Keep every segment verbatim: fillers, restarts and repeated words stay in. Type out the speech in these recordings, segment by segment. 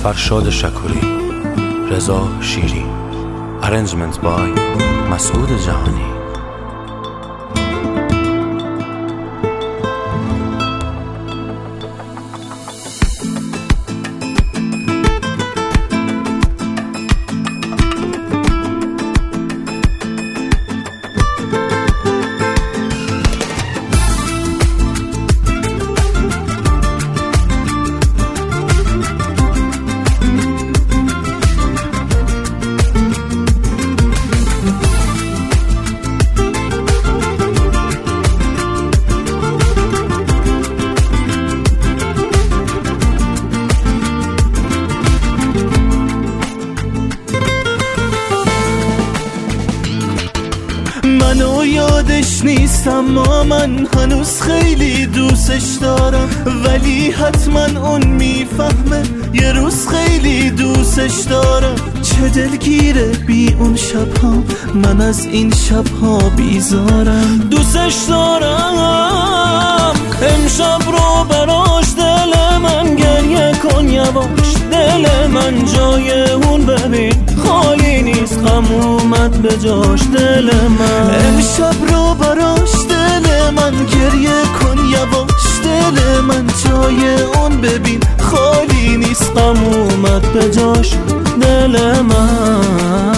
فرشاد شکوری، رضا شیری، ارنجمنت بای مسعود جهانی. منو یادش نیست اما من هنوز خیلی دوستش دارم، ولی حتما اون میفهمه یه روز خیلی دوستش دارم. چه دلگیره بی اون شبها، من از این شبها بیزارم. دوستش دارم امشب رو براش، دل من گریه کن یواش، دل من جای اون ببین خالی نیست، غم اومد به جاش. دل من امشب رو براش، دل من گریه کن یواش، دل من جای اون ببین خالی نیست، غم اومد به جاش. دل من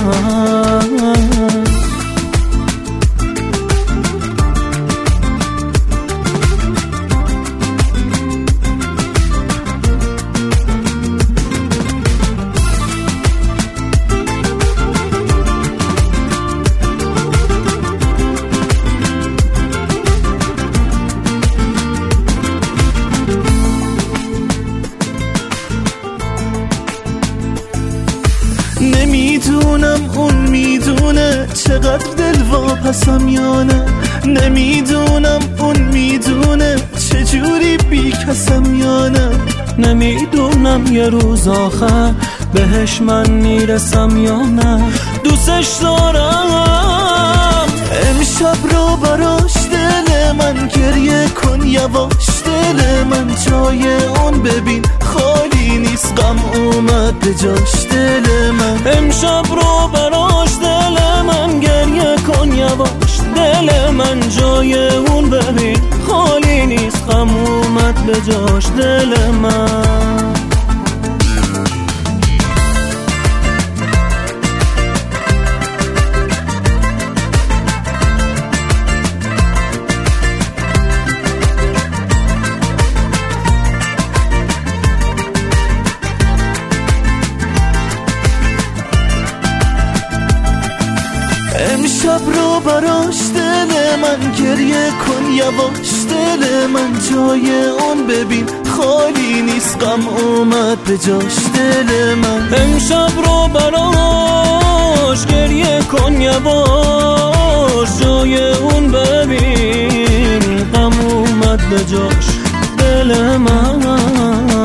نمیدونم اون میدونه چقدر دل واپسم یا نه، نمیدونم اون میدونه چجوری بی کسم یا نه، نمیدونم یه روز آخر بهش من میرسم یا نه. دوستش دارم امشب رو براش، دل من گریه کن یواش، دل من جای اون ببین خالی نیست، غم اومد به جاش. دل من امشب رو براش، دل من گریه کن یواش، دل من جای اون ببین خالی نیست، غم اومد به جاش. دل من امشب رو براش، دل من گریه کن یواش، دل من جای اون ببین خالی نیست، غم اومد به جاش. دل من امشب رو براش، گریه کن یواش، جای اون ببین غم اومد به جاش. دل من